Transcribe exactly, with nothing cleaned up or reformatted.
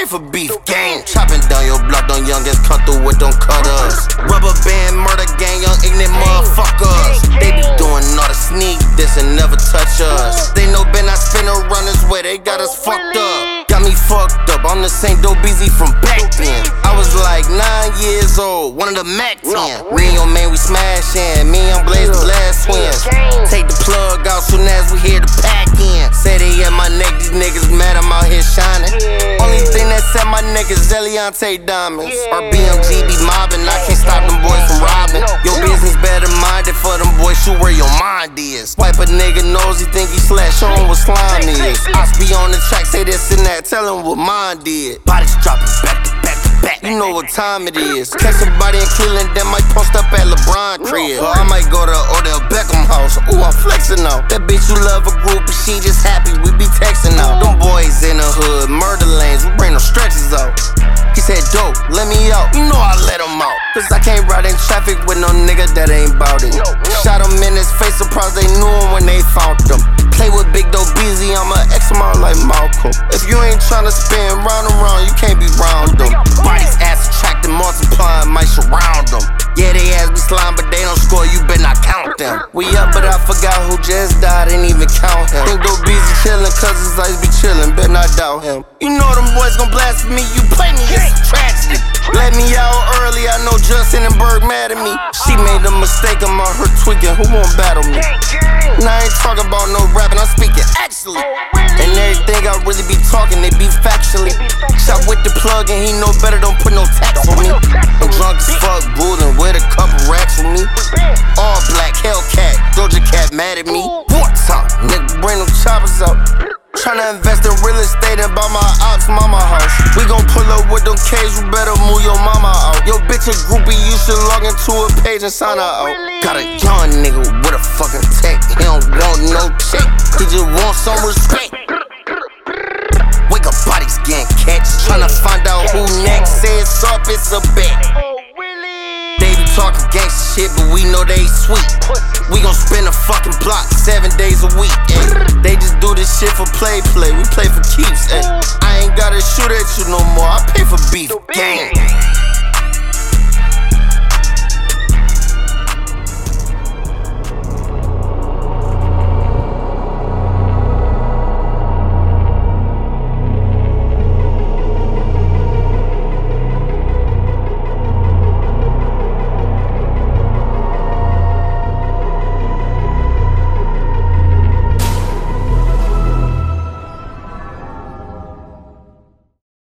for beef, gang. Chopping down your block, them youngins come through with them cutters. Rubber band murder gang, young ignorant motherfuckers. They be doing all the sneak this and never touch us. They know Ben not spin around this way, they got us fucked up. Got me fucked up, I'm the same dope busy from back then. I was like nine years old, one of the Mac ten. Me and your man, we smashing, me and Blaze the last twins. Take the plug out soon as we hear the pack in. Say they at my neck, these niggas mad I'm out here shining. Only thing that set my neck is Eliante diamonds. Our B M G be mobbing, I can't stop them boys from robbing. Your business better minded for them boys, shoot where your mind is. Wipe a nigga nose, he think he slash, show him what slime is. I be on the track, say this and that, tell him what mine did. Bodies dropping back to back to back, you know what time it is. Catch somebody in Cleveland that might post up at LeBron crib. Or I might go to Odell Beckham house, ooh I'm flexing out. That bitch who love a group and she just happy, we be texting out. Them boys in the hood, murder lanes, we bring them stretches out. He said, dope, let me out, you know I let him out. Cause I can't ride in traffic with no nigga that ain't bout it. Shot him in his face, surprised they knew him when they found him. Play with Big Dope Beezy, I'm an X-Mile like Malcolm. If you ain't tryna spin round and round, you can't be round them. Bodies ass attracting, multiplying, might surround them. Yeah, they ass be slime, but they don't score, you better not count them. We up, but I forgot who just died, ain't even count him. Big Dope Beezy chillin', cause his ice be chillin', better not doubt him. You know them boys gon' blast for me, you play me, it's a tragedy. Let me out early, I know Justin and Berg mad at me. She made a mistake, I'm out her tweaking, who won't battle me? Now I ain't talking about no rapping, I'm speaking actually. And everything I really be talking, they be factually. Shot with the plug and he know better, don't put no tax on me. I'm drunk as fuck, boozing with a couple racks with me. All black, Hellcat, Doja Cat mad at me. What time? Nigga, bring them choppers out. Tryna invest in real estate and buy my ops mama house. We gon' pull up with them K's, you better move your mama out. Yo bitch a groupie, you should log into a page and sign her out. Got a young nigga with a fucking tech, he don't want no check, he just want some respect. Wake up bodies getting catch, tryna find out who next, say it's up, it's a bet. They be talking gangsta shit, but we know they sweet. We gon' spin a fucking block seven days a week, ayy. They just do this shit for play, play, we play for keeps, ayy. I ain't gotta shoot at you no more, I pay for beef, gang.